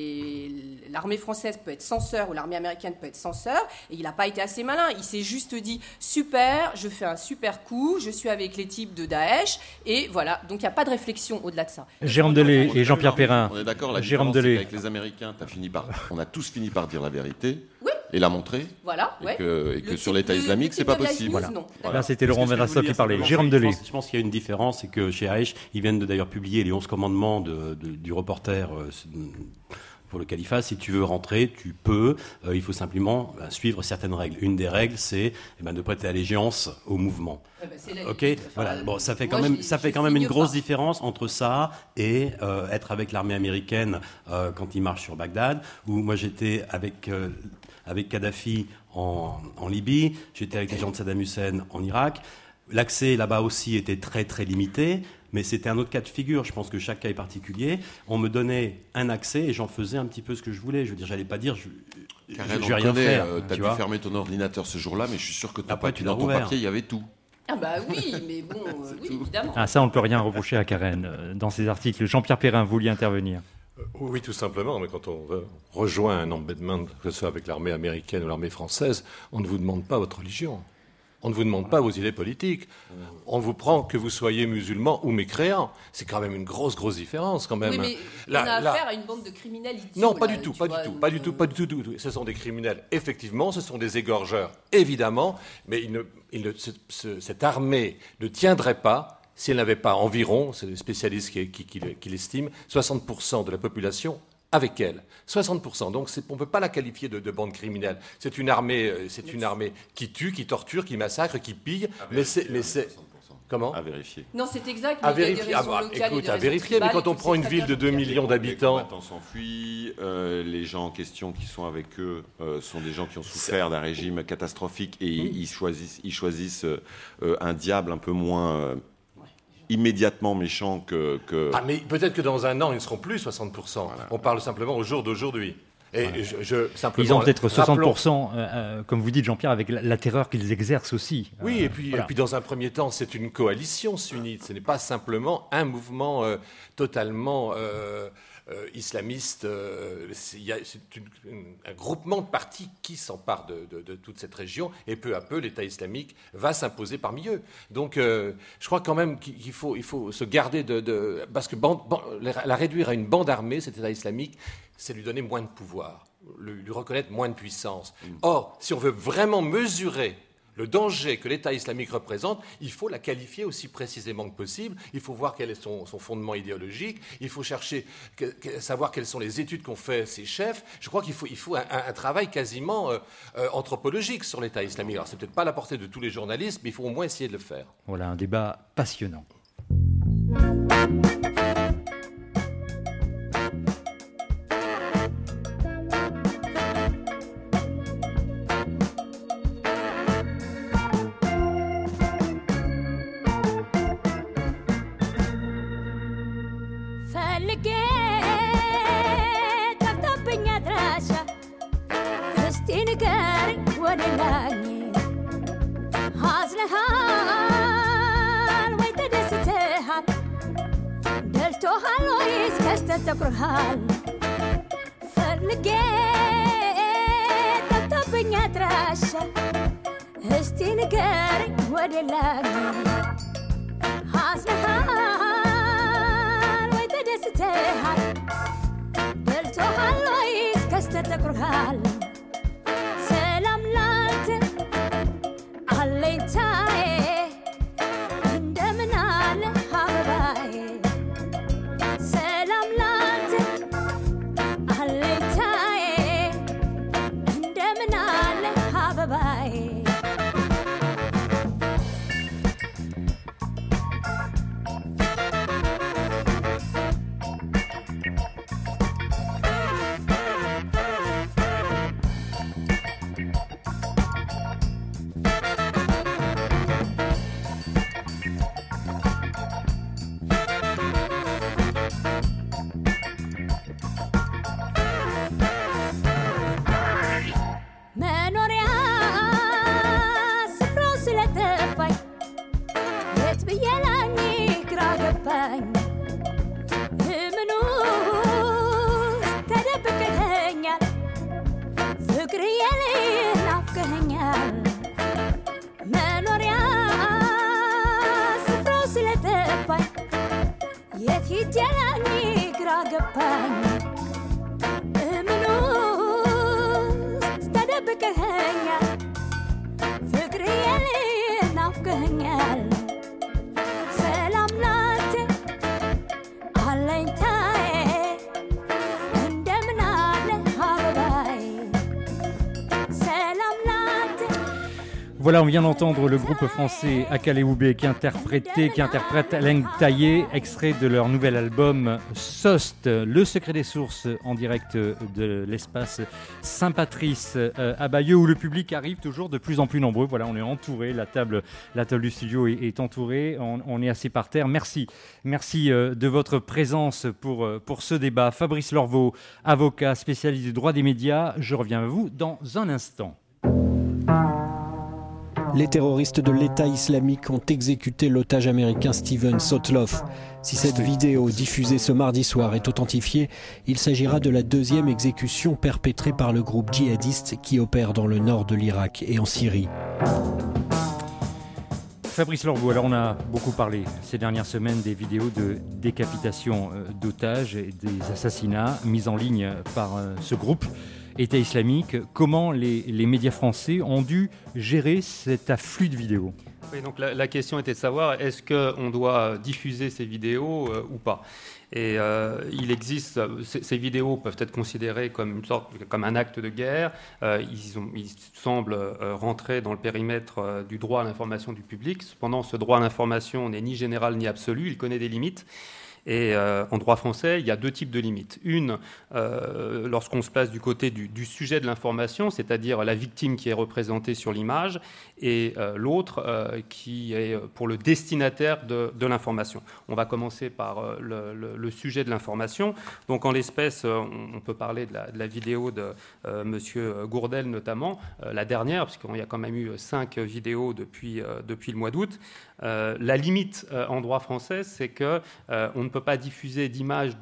Speaker 17: l'armée française peut être censeur ou l'armée américaine peut être censeur, et il n'a pas été assez malin. Il s'est juste dit « super, je fais un super coup, je suis avec les types de Daesh », et voilà. Donc il n'y a pas de réflexion au-delà de ça.
Speaker 1: Jérôme Delay et Jean-Pierre Perrin.
Speaker 14: On est d'accord, la
Speaker 1: Jérôme
Speaker 14: différence, c'est
Speaker 1: Delay.
Speaker 14: qu'avec les Américains, on a tous fini par dire la vérité.
Speaker 17: Oui.
Speaker 14: Et la montrer.
Speaker 17: Voilà,
Speaker 14: et que sur l'État islamique, c'est pas possible.
Speaker 17: Voilà.
Speaker 1: Là, c'était Laurent Menassoc qui parlait. Jérôme Delay.
Speaker 7: Je pense qu'il y a une différence, c'est que chez Daesh, ils viennent d'ailleurs publier les 11 commandements du reporter pour le califat. Si tu veux rentrer, tu peux. Il faut simplement suivre certaines règles. Une des règles, c'est de prêter allégeance au mouvement. Ok, voilà. Bon, ça fait quand même une grosse différence entre ça et être avec l'armée américaine quand ils marchent sur Bagdad. Où moi j'étais avec Kadhafi en Libye, j'étais avec les gens de Saddam Hussein en Irak. L'accès là-bas aussi était très très limité, mais c'était un autre cas de figure. Je pense que chaque cas est particulier. On me donnait un accès et j'en faisais un petit peu ce que je voulais. Je veux dire, j'allais pas dire je vais rien faire.
Speaker 14: Tu as dû fermer ton ordinateur ce jour-là, mais je suis sûr que dans ton papier, il y avait tout.
Speaker 17: Ah bah oui, mais bon, oui, évidemment.
Speaker 1: Ah, ça, on ne peut rien reprocher à Karen dans ses articles. Jean-Pierre Perrin, vous vouliez intervenir.
Speaker 18: Oui, tout simplement, mais quand on rejoint un embedment, que ce soit avec l'armée américaine ou l'armée française, on ne vous demande pas votre religion. On ne vous demande pas vos idées politiques. On vous prend que vous soyez musulman ou mécréant. C'est quand même une grosse différence, quand même.
Speaker 17: Oui, mais on a affaire à une bande de criminels idiots.
Speaker 18: Non, pas du tout. Ce sont des criminels, effectivement. Ce sont des égorgeurs, évidemment. Mais cette armée ne tiendrait pas si elle n'avait pas environ, c'est les spécialistes qui l'estiment, 60% de la population avec elle. 60%. Donc on ne peut pas la qualifier de bande criminelle. C'est une armée qui tue, qui torture, qui massacre, qui pille. Mais c'est comment ?
Speaker 14: À vérifier.
Speaker 17: Non, c'est exact.
Speaker 18: À vérifier. Écoute, à vérifier. Mais quand on prend une ville de 2 millions d'habitants,
Speaker 14: les combattants s'enfuient. Les gens en question qui sont avec eux sont des gens qui ont souffert d'un régime catastrophique et ils choisissent un diable un peu moins immédiatement méchant que...
Speaker 18: Ah, mais peut-être que dans un an, ils ne seront plus 60%. Voilà. On parle simplement au jour d'aujourd'hui. Et simplement,
Speaker 1: ils ont peut-être 60%, comme vous dites, Jean-Pierre, avec la terreur qu'ils exercent aussi.
Speaker 18: Oui, et puis dans un premier temps, c'est une coalition sunnite. Ce n'est pas simplement un mouvement totalement islamiste. C'est un groupement de partis qui s'emparent de toute cette région. Et peu à peu, l'État islamique va s'imposer parmi eux. Donc, je crois quand même qu'il faut se garder parce que la réduire à une bande armée, cet État islamique, c'est lui donner moins de pouvoir, lui reconnaître moins de puissance. Or, si on veut vraiment mesurer le danger que l'État islamique représente, il faut la qualifier aussi précisément que possible. Il faut voir quel est son fondement idéologique. Il faut chercher, savoir quelles sont les études qu'ont fait ses chefs. Je crois qu'il faut un travail quasiment anthropologique sur l'État islamique. Alors, c'est peut-être pas à la portée de tous les journalistes, mais il faut au moins essayer de le faire.
Speaker 1: Voilà, un débat passionnant. Voilà, on vient d'entendre le groupe français Akaleoubé qui interprète Leng Taillé, extrait de leur nouvel album Sost, le secret des sources, en direct de l'espace Saint-Patrice à Bayeux, où le public arrive toujours de plus en plus nombreux. Voilà, on est entouré, la table du studio est entourée, on est assis par terre. Merci de votre présence pour ce débat. Fabrice Lorveau, avocat spécialiste du droit des médias, je reviens à vous dans un instant.
Speaker 19: Les terroristes de l'État islamique ont exécuté l'otage américain Steven Sotloff. Si cette vidéo diffusée ce mardi soir est authentifiée, il s'agira de la deuxième exécution perpétrée par le groupe djihadiste qui opère dans le nord de l'Irak et en Syrie.
Speaker 1: Fabrice Lorveau, alors on a beaucoup parlé ces dernières semaines des vidéos de décapitation d'otages et des assassinats mis en ligne par ce groupe État islamique. Comment les médias français ont dû gérer cet afflux de vidéos ?
Speaker 20: Oui, donc la question était de savoir est-ce qu'on doit diffuser ces vidéos ou pas. Et il existe, ces vidéos peuvent être considérées comme un acte de guerre. Ils semblent rentrer dans le périmètre du droit à l'information du public. Cependant, ce droit à l'information n'est ni général ni absolu, il connaît des limites. Et en droit français, il y a deux types de limites. Une, lorsqu'on se place du côté du sujet de l'information, c'est-à-dire la victime qui est représentée sur l'image, et l'autre qui est pour le destinataire de l'information. On va commencer par le sujet de l'information. Donc en l'espèce, on peut parler de la vidéo de M. Gourdel notamment, la dernière, puisqu'il y a quand même eu 5 vidéos depuis le mois d'août. La limite en droit français, c'est qu'on ne peut pas diffuser d'images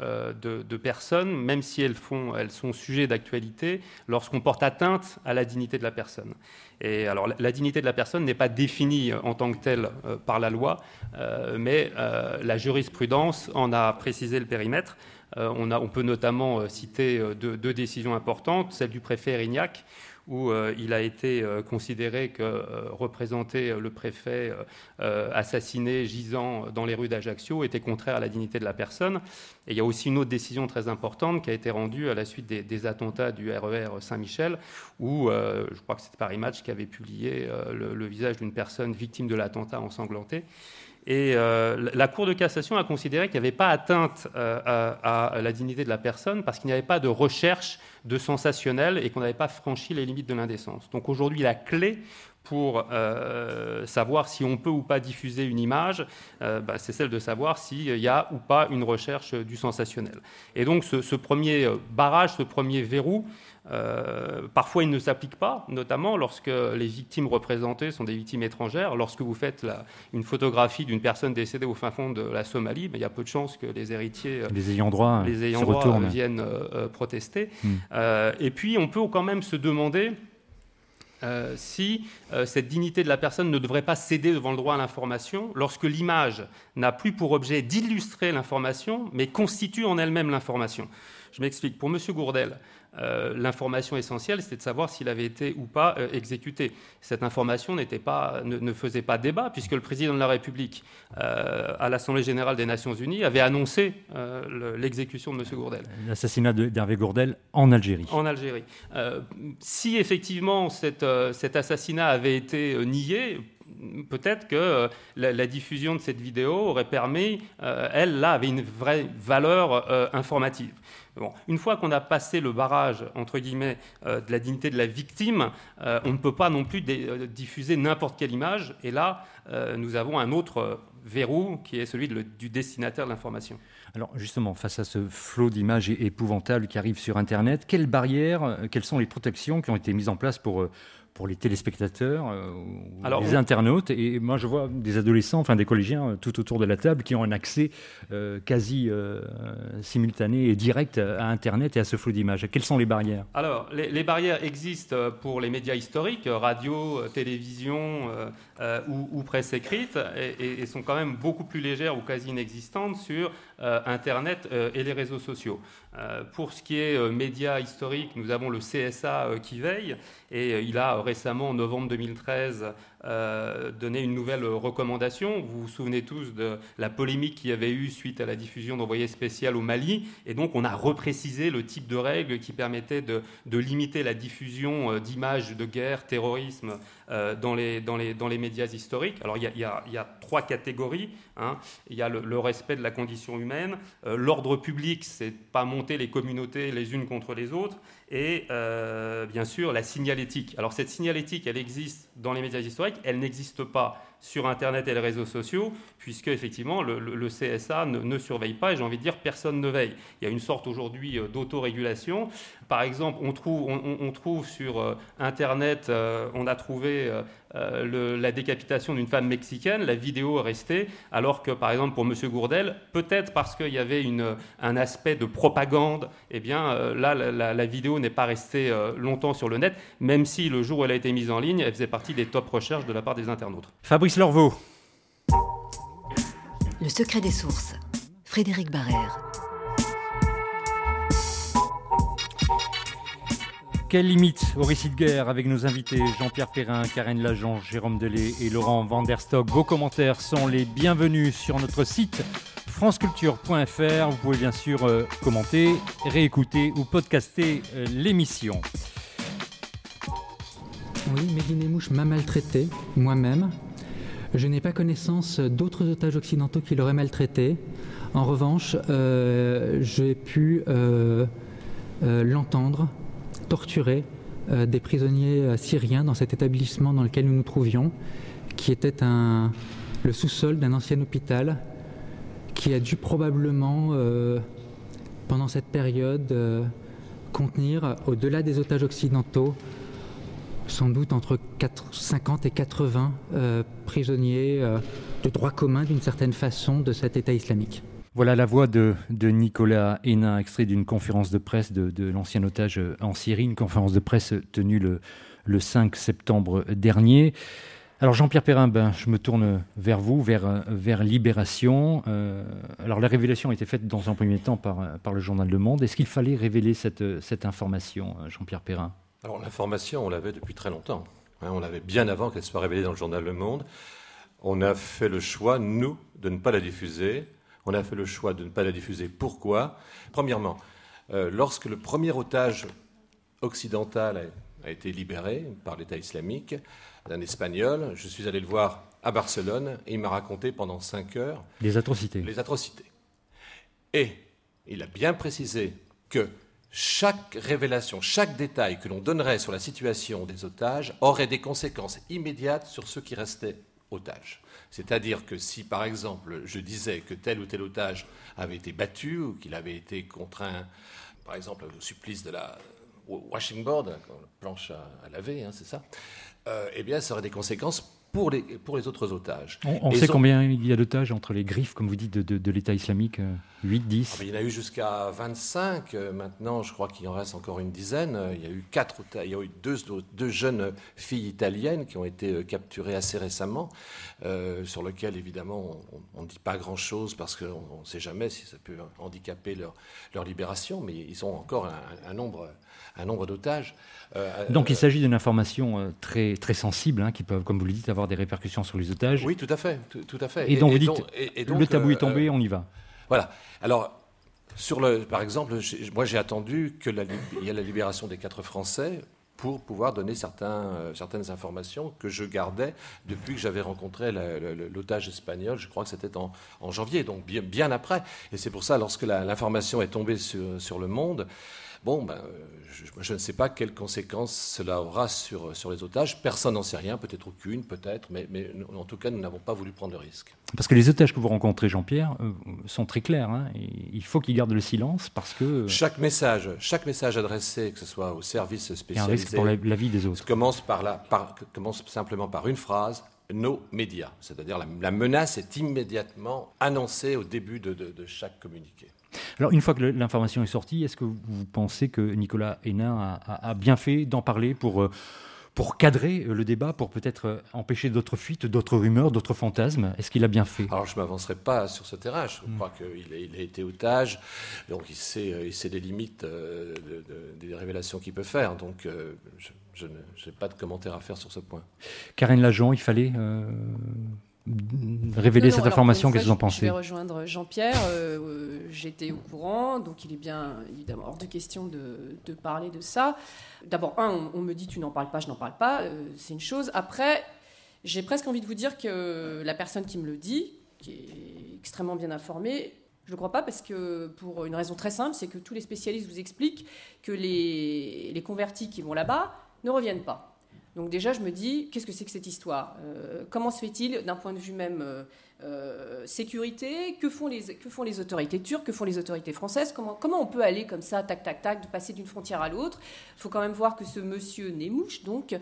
Speaker 20: de personnes, même si elles sont sujets d'actualité, lorsqu'on porte atteinte à la dignité de la personne. Et alors, la dignité de la personne n'est pas définie en tant que telle par la loi, mais la jurisprudence en a précisé le périmètre. On peut notamment citer deux décisions importantes, celle du préfet Erignac, où il a été considéré que représenter le préfet assassiné, gisant dans les rues d'Ajaccio, était contraire à la dignité de la personne. Et il y a aussi une autre décision très importante qui a été rendue à la suite des attentats du RER Saint-Michel, où je crois que c'était Paris Match qui avait publié le visage d'une personne victime de l'attentat ensanglanté. Et la Cour de cassation a considéré qu'il n'y avait pas atteinte à la dignité de la personne parce qu'il n'y avait pas de recherche de sensationnel et qu'on n'avait pas franchi les limites de l'indécence. Donc aujourd'hui, la clé pour savoir si on peut ou pas diffuser une image, c'est celle de savoir s'il y a ou pas une recherche du sensationnel. Et donc ce premier barrage, ce premier verrou, parfois il ne s'applique pas, notamment lorsque les victimes représentées sont des victimes étrangères. Lorsque vous faites une photographie d'une personne décédée au fin fond de la Somalie, il y a peu de chances que les héritiers,
Speaker 1: les ayants droit
Speaker 20: viennent protester. Et puis on peut quand même se demander si cette dignité de la personne ne devrait pas céder devant le droit à l'information lorsque l'image n'a plus pour objet d'illustrer l'information, mais constitue en elle-même l'information. Je m'explique. Pour M. Gourdel, l'information essentielle, c'était de savoir s'il avait été ou pas exécuté. Cette information ne faisait pas débat, puisque le président de la République, à l'Assemblée générale des Nations unies, avait annoncé l'exécution de M. Gourdel.
Speaker 1: L'assassinat d'Hervé Gourdel en Algérie.
Speaker 20: En Algérie. Si effectivement cet assassinat avait été nié, peut-être que la diffusion de cette vidéo aurait permis, avait une vraie valeur informative. Bon, une fois qu'on a passé le barrage, entre guillemets, de la dignité de la victime, on ne peut pas non plus diffuser n'importe quelle image. Et là, nous avons un autre verrou qui est celui du destinataire de l'information.
Speaker 1: Alors justement, face à ce flot d'images épouvantables qui arrivent sur Internet, quelles barrières, quelles sont les protections qui ont été mises en place pour pour les téléspectateurs, les internautes. Et moi, je vois des adolescents, enfin des collégiens tout autour de la table qui ont un accès quasi simultané et direct à Internet et à ce flot d'images. Quelles sont les barrières ?
Speaker 20: Alors, les barrières existent pour les médias historiques, radio, télévision ou presse écrite, et sont quand même beaucoup plus légères ou quasi inexistantes sur Internet et les réseaux sociaux. Pour ce qui est médias historiques, nous avons le CSA qui veille, et il a récemment, en novembre 2013, donné une nouvelle recommandation. Vous vous souvenez tous de la polémique qu'il y avait eu suite à la diffusion d'Envoyé spécial au Mali, et donc on a reprécisé le type de règles qui permettaient de limiter la diffusion d'images de guerre, terrorisme dans les médias historiques. Alors il y a 3 catégories. Il y a le respect de la condition humaine, l'ordre public, c'est pas monter les communautés les unes contre les autres, et bien sûr la signalétique. Alors cette signalétique, elle existe dans les médias historiques, elle n'existe pas sur Internet et les réseaux sociaux, puisque effectivement le CSA ne surveille pas, et j'ai envie de dire personne ne veille. Il y a une sorte aujourd'hui d'autorégulation. Par exemple, on trouve sur Internet, on a trouvé la décapitation d'une femme mexicaine, la vidéo est restée, alors que par exemple pour M. Gourdel, peut-être parce qu'il y avait un aspect de propagande, eh bien là la vidéo n'est pas restée longtemps sur le net, même si le jour où elle a été mise en ligne, elle faisait partie des top recherches de la part des internautes.
Speaker 1: Fabrice Lorveau.
Speaker 21: Le secret des sources. Frédéric Barrère.
Speaker 1: Quelle limite au récit de guerre avec nos invités Jean-Pierre Perrin, Karen Lajange, Jérôme Delay et Laurent Van der Stock. Vos commentaires sont les bienvenus sur notre site franceculture.fr. Vous pouvez bien sûr commenter, réécouter ou podcaster l'émission.
Speaker 22: Oui, Mehdi Nemmouche m'a maltraité, moi-même. Je n'ai pas connaissance d'autres otages occidentaux qui l'auraient maltraité. En revanche, j'ai pu l'entendre torturer des prisonniers syriens dans cet établissement dans lequel nous nous trouvions, qui était le sous-sol d'un ancien hôpital qui a dû probablement, pendant cette période, contenir, au-delà des otages occidentaux, sans doute entre 50 et 80 prisonniers de droit commun, d'une certaine façon, de cet État islamique.
Speaker 1: Voilà la voix de Nicolas Hénin, extrait d'une conférence de presse de l'ancien otage en Syrie, une conférence de presse tenue le 5 septembre dernier. Alors Jean-Pierre Perrin, je me tourne vers vous, vers Libération. Alors la révélation a été faite dans un premier temps par le journal Le Monde. Est-ce qu'il fallait révéler cette information, Jean-Pierre Perrin ?
Speaker 18: Alors l'information, on l'avait depuis très longtemps. On l'avait bien avant qu'elle soit révélée dans le journal Le Monde. On a fait le choix, nous, de ne pas la diffuser. On a fait le choix de ne pas la diffuser. Pourquoi ? Premièrement, lorsque le premier otage occidental a été libéré par l'État islamique, d'un Espagnol, je suis allé le voir à Barcelone et il m'a raconté pendant 5 heures...
Speaker 1: Les atrocités.
Speaker 18: Les atrocités. Et il a bien précisé que chaque révélation, chaque détail que l'on donnerait sur la situation des otages aurait des conséquences immédiates sur ceux qui restaient otages. C'est-à-dire que si, par exemple, je disais que tel ou tel otage avait été battu ou qu'il avait été contraint, par exemple, au supplice de la washing board, la planche à laver, c'est ça, eh bien, ça aurait des conséquences pour les autres otages.
Speaker 1: On sait combien il y a d'otages entre les griffes, comme vous dites, de l'État islamique 8, 10
Speaker 18: Il y en a eu jusqu'à 25. Maintenant, je crois qu'il en reste encore une dizaine. Il y a eu 4 otages. Il y a eu deux jeunes filles italiennes qui ont été capturées assez récemment, sur lesquelles, évidemment, on ne dit pas grand-chose parce qu'on ne sait jamais si ça peut handicaper leur libération, mais ils ont encore un nombre d'otages.
Speaker 1: Donc il s'agit d'une information très, très sensible, qui peut, comme vous le dites, avoir des répercussions sur les otages.
Speaker 18: Oui, tout à fait. Tout à fait.
Speaker 1: Et donc vous dites, le tabou est tombé, on y va.
Speaker 18: Voilà. Alors, par exemple, moi j'ai attendu qu'il y ait la libération des 4 Français pour pouvoir donner certaines informations que je gardais depuis que j'avais rencontré l'otage espagnol. Je crois que c'était en janvier, donc bien après. Et c'est pour ça, lorsque l'information est tombée sur Le Monde, Bon, je ne sais pas quelles conséquences cela aura sur les otages. Personne n'en sait rien, peut-être aucune, peut-être, mais en tout cas, nous n'avons pas voulu prendre le risque.
Speaker 1: Parce que les otages que vous rencontrez, Jean-Pierre, sont très clairs. Hein, et il faut qu'ils gardent le silence parce que... Chaque
Speaker 18: message adressé, que ce soit au service spécialisé... Il y a un risque pour
Speaker 1: la vie des autres.
Speaker 18: Commence simplement par une phrase, nos médias. C'est-à-dire la menace est immédiatement annoncée au début de chaque communiqué.
Speaker 1: Alors, une fois que l'information est sortie, est-ce que vous pensez que Nicolas Hénin a bien fait d'en parler pour cadrer le débat, pour peut-être empêcher d'autres fuites, d'autres rumeurs, d'autres fantasmes? Est-ce qu'il a bien fait?
Speaker 18: Alors, je ne m'avancerai pas sur ce terrain. Je crois qu'il a été otage, donc il sait les limites des révélations qu'il peut faire. Donc, je n'ai pas de commentaire à faire sur ce point.
Speaker 1: Karine Lajon, il fallait... révéler cette information, qu'est-ce que vous en pensez?
Speaker 17: Je vais rejoindre Jean-Pierre, j'étais au courant, donc il est bien évidemment hors de question de parler de ça. D'abord, on me dit tu n'en parles pas, je n'en parle pas, c'est une chose. Après, j'ai presque envie de vous dire que la personne qui me le dit, qui est extrêmement bien informée, je ne le crois pas parce que pour une raison très simple, c'est que tous les spécialistes vous expliquent que les convertis qui vont là-bas ne reviennent pas. Donc déjà, je me dis, qu'est-ce que c'est que cette histoire? Comment se fait-il, d'un point de vue même sécurité? Que font les autorités turques? Que font les autorités françaises? Comment on peut aller comme ça, tac, tac, tac, de passer d'une frontière à l'autre? Il faut quand même voir que ce monsieur Nemouche, donc,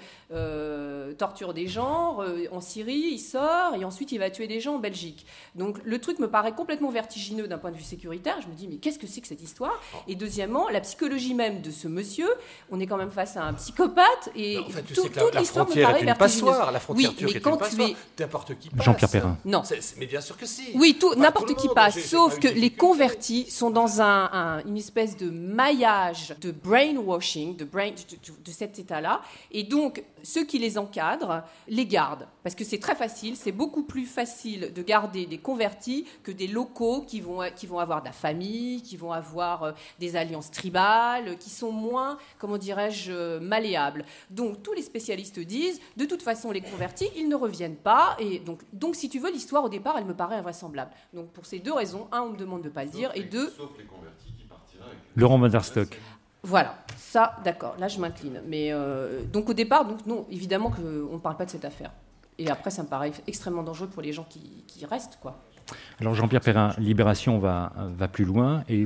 Speaker 17: torture des gens en Syrie, il sort, et ensuite il va tuer des gens en Belgique. Donc le truc me paraît complètement vertigineux d'un point de vue sécuritaire. Je me dis, mais qu'est-ce que c'est que cette histoire? Et deuxièmement, la psychologie même de ce monsieur, on est quand même face à un psychopathe, et
Speaker 18: en fait, toute la frontière est une passoire. La frontière turque est une passoire. N'importe qui passe.
Speaker 1: Jean-Pierre Perrin.
Speaker 17: Non.
Speaker 18: Mais bien sûr que si.
Speaker 17: Oui, n'importe qui passe, sauf que les convertis sont dans une espèce de maillage de brainwashing, de cet état-là. Et donc, ceux qui les encadrent les gardent. Parce que c'est très facile, c'est beaucoup plus facile de garder des convertis que des locaux qui vont avoir de la famille, qui vont avoir des alliances tribales, qui sont moins, comment dirais-je, malléables. Donc, tous les spécialistes disent, de toute façon, les convertis, ils ne reviennent pas. Et donc si tu veux, l'histoire, au départ, elle me paraît invraisemblable. Donc, pour ces deux raisons, on me demande de ne pas le dire, et deux...
Speaker 18: Sauf les convertis qui partiraient.
Speaker 1: Laurent Van der Stock.
Speaker 17: Voilà, ça, d'accord, là je m'incline. Mais donc au départ, non, évidemment qu'on ne parle pas de cette affaire. Et après, ça me paraît extrêmement dangereux pour les gens qui restent, quoi.
Speaker 1: Alors Jean-Pierre Perrin, Libération va plus loin et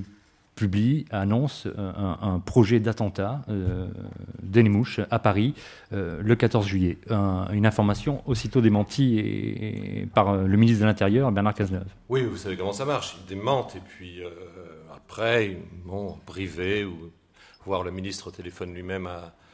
Speaker 1: annonce un projet d'attentat de Nemouche à Paris le 14 juillet. Une information aussitôt démentie par le ministre de l'Intérieur, Bernard Cazeneuve.
Speaker 18: Oui, vous savez comment ça marche. Ils démentent et puis après, en privé, ou voir le ministre au téléphone lui-même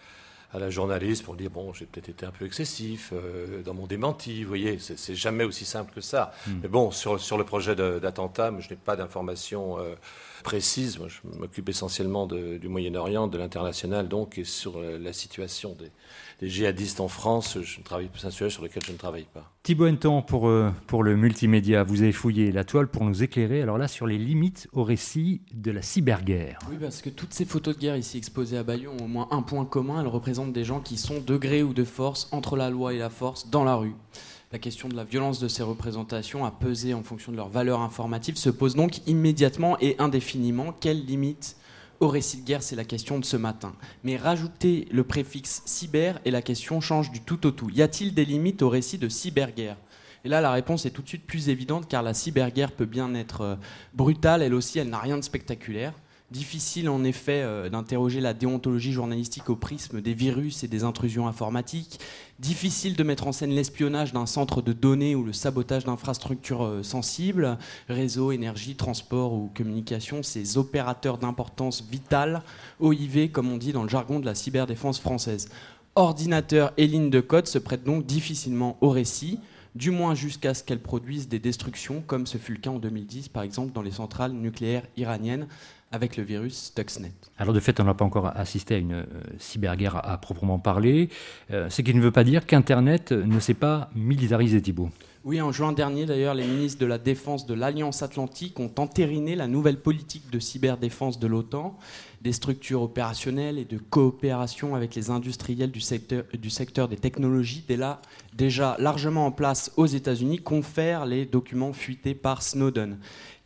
Speaker 18: à la journaliste pour dire j'ai peut-être été un peu excessif dans mon démenti. Vous voyez, c'est jamais aussi simple que ça. Mais bon, sur le projet d'attentat, je n'ai pas d'informations précises. Moi, je m'occupe essentiellement du Moyen-Orient, de l'international, donc, et sur la situation des djihadistes en France, c'est un sujet sur lequel je ne travaille pas.
Speaker 1: Thibaut Henton, pour le multimédia, vous avez fouillé la toile pour nous éclairer, alors là, sur les limites au récit de la cyberguerre.
Speaker 16: Oui, parce que toutes ces photos de guerre ici exposées à Bayeux ont au moins un point commun, elles représentent des gens qui sont de gré ou de force, entre la loi et la force, dans la rue. La question de la violence de ces représentations, à peser en fonction de leur valeur informative, se pose donc immédiatement et indéfiniment. Quelles limites au récit de guerre, c'est la question de ce matin. Mais rajouter le préfixe cyber et la question change du tout au tout. Y a-t-il des limites au récit de cyberguerre ? Et là, la réponse est tout de suite plus évidente, car la cyberguerre peut bien être brutale, elle aussi, elle n'a rien de spectaculaire. Difficile en effet d'interroger la déontologie journalistique au prisme des virus et des intrusions informatiques. Difficile de mettre en scène l'espionnage d'un centre de données ou le sabotage d'infrastructures sensibles, réseau, énergie, transport ou communication, ces opérateurs d'importance vitale, OIV comme on dit dans le jargon de la cyberdéfense française. Ordinateurs et lignes de code se prêtent donc difficilement au récit, du moins jusqu'à ce qu'elles produisent des destructions, comme ce fut le cas en 2010 par exemple dans les centrales nucléaires iraniennes, avec le virus Stuxnet.
Speaker 1: Alors de fait, on n'a pas encore assisté à une cyberguerre à proprement parler, ce qui ne veut pas dire qu'Internet ne s'est pas militarisé, Thibaut.
Speaker 16: Oui, en juin dernier, d'ailleurs, les ministres de la Défense de l'Alliance Atlantique ont entériné la nouvelle politique de cyberdéfense de l'OTAN. Des structures opérationnelles et de coopération avec les industriels du secteur des technologies, déjà largement en place aux États-Unis, confèrent les documents fuités par Snowden.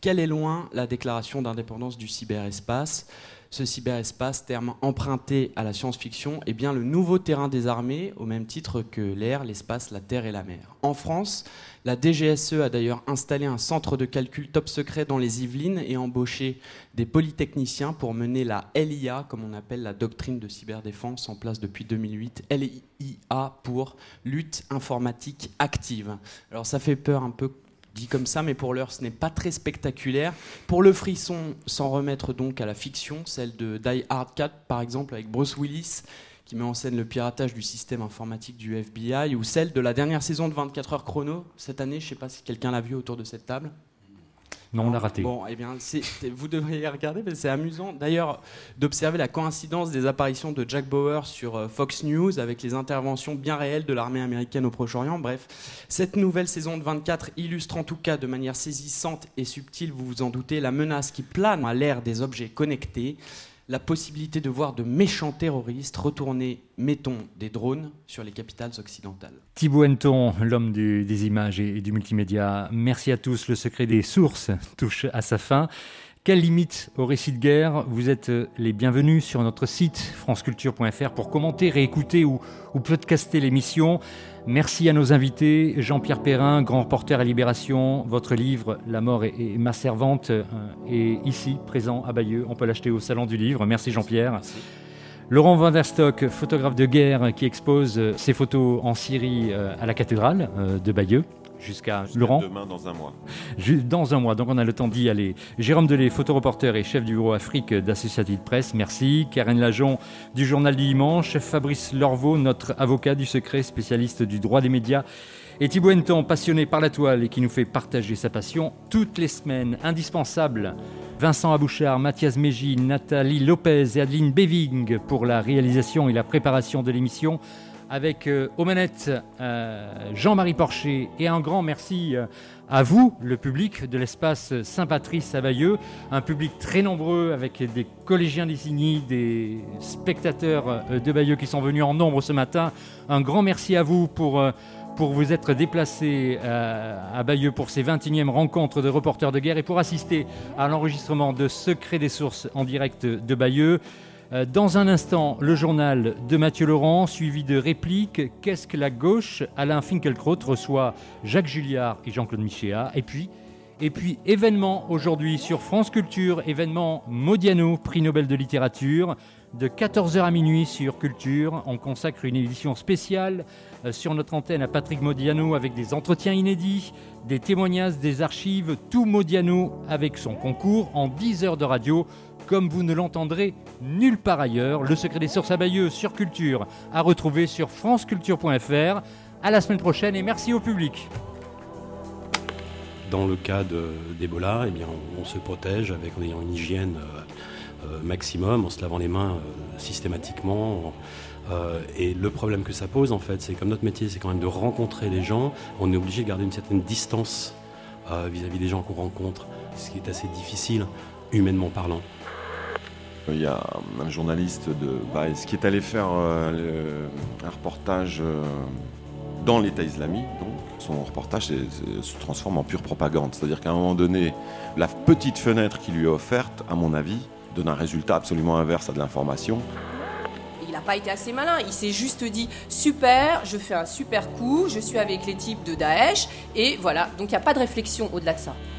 Speaker 16: qu'elle est loin, la déclaration d'indépendance du cyberespace. Ce cyberespace, terme emprunté à la science-fiction, est bien le nouveau terrain des armées, au même titre que l'air, l'espace, la terre et la mer. En France, la DGSE a d'ailleurs installé un centre de calcul top secret dans les Yvelines et embauché des polytechniciens pour mener la LIA, comme on appelle la doctrine de cyberdéfense, en place depuis 2008. LIA pour lutte informatique active. Alors ça fait peur un peu dit comme ça, mais pour l'heure, ce n'est pas très spectaculaire. Pour le frisson, s'en remettre donc à la fiction, celle de Die Hard 4, par exemple, avec Bruce Willis, qui met en scène le piratage du système informatique du FBI, ou celle de la dernière saison de 24 heures chrono, cette année, je ne sais pas si quelqu'un l'a vu autour de cette table.
Speaker 1: Non, on l'a raté.
Speaker 16: Bon, eh bien, vous devriez regarder, parce que c'est amusant. D'ailleurs, d'observer la coïncidence des apparitions de Jack Bauer sur Fox News avec les interventions bien réelles de l'armée américaine au Proche-Orient. Bref, cette nouvelle saison de 24 illustre en tout cas de manière saisissante et subtile, vous vous en doutez, la menace qui plane à l'ère des objets connectés. La possibilité de voir de méchants terroristes retourner, mettons, des drones sur les capitales occidentales.
Speaker 1: Thibaut Henneton, l'homme des images et du multimédia, merci à tous. Le secret des sources touche à sa fin. Quelle limite au récit de guerre? Vous êtes les bienvenus sur notre site franceculture.fr pour commenter, réécouter ou podcaster l'émission. Merci à nos invités, Jean-Pierre Perrin, grand reporter à Libération. Votre livre « La mort est ma servante » est ici, présent à Bayeux. On peut l'acheter au Salon du Livre. Merci Jean-Pierre. Merci. Laurent van der Stock, photographe de guerre qui expose ses photos en Syrie à la cathédrale de Bayeux. Jusqu'à Laurent.
Speaker 14: Demain, dans un mois.
Speaker 1: Dans un mois, donc on a le temps d'y aller. Jérôme Delay, photoreporter et chef du bureau Afrique d'Associated Press, merci. Karen Lajon du Journal du Dimanche. Fabrice Lorveau, notre avocat du secret, spécialiste du droit des médias. Et Thibaut Henneton, passionné par la toile et qui nous fait partager sa passion toutes les semaines. Indispensable. Vincent Abouchard, Mathias Mégy, Nathalie Lopez et Adeline Beving pour la réalisation et la préparation de l'émission. Avec aux manettes Jean-Marie Porcher, et un grand merci à vous, le public de l'espace Saint-Patrice à Bayeux, un public très nombreux avec des collégiens d'Issigny, des spectateurs de Bayeux qui sont venus en nombre ce matin. Un grand merci à vous pour vous être déplacés à Bayeux pour ces 21e rencontres de reporters de guerre et pour assister à l'enregistrement de Secret des sources en direct de Bayeux. Dans un instant, le journal de Mathieu Laurent, suivi de répliques. Qu'est-ce que la gauche? Alain Finkielkraut reçoit Jacques Julliard et Jean-Claude Michéa. Et puis, événement aujourd'hui sur France Culture, événement Modiano, prix Nobel de littérature. De 14h à minuit sur Culture, on consacre une édition spéciale sur notre antenne à Patrick Modiano avec des entretiens inédits, des témoignages, des archives, tout Modiano avec son concours en 10 heures de radio, comme vous ne l'entendrez nulle part ailleurs. Le secret des sources à Bayeux sur Culture, à retrouver sur franceculture.fr. À la semaine prochaine et merci au public.
Speaker 7: Dans le cas d'Ebola, eh bien, on se protège en ayant une hygiène maximum, en se lavant les mains systématiquement. Et le problème que ça pose, en fait, c'est comme notre métier, c'est quand même de rencontrer les gens, on est obligé de garder une certaine distance vis-à-vis des gens qu'on rencontre, ce qui est assez difficile, humainement parlant.
Speaker 14: Il y a un journaliste de Vice qui est allé faire un reportage dans l'État islamique. Donc, son reportage se transforme en pure propagande. C'est-à-dire qu'à un moment donné, la petite fenêtre qui lui est offerte, à mon avis, donne un résultat absolument inverse à de l'information.
Speaker 3: Il n'a pas été assez malin, il s'est juste dit « super, je fais un super coup, je suis avec les types de Daesh » et voilà, donc il n'y a pas de réflexion au-delà de ça.